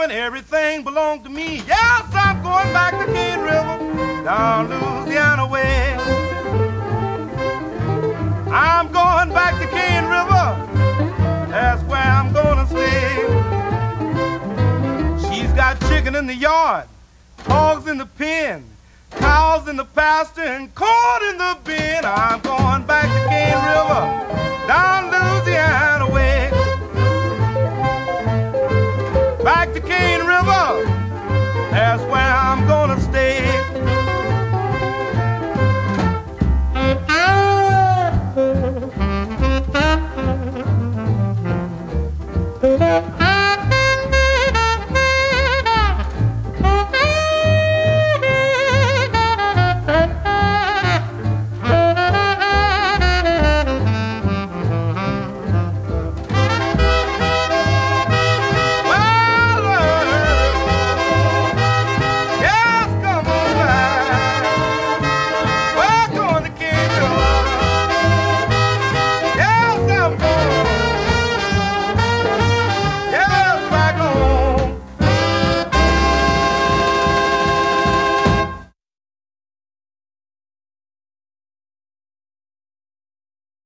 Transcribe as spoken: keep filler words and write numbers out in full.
love and everything belonged to me. Yes, I'm going back to Cane River, down Louisiana way. I'm going back to Cane River, that's where I'm gonna stay. She's got chicken in the yard, hogs in the pen, cows in the pasture, and corn in the bin. I'm going back to Cane River, down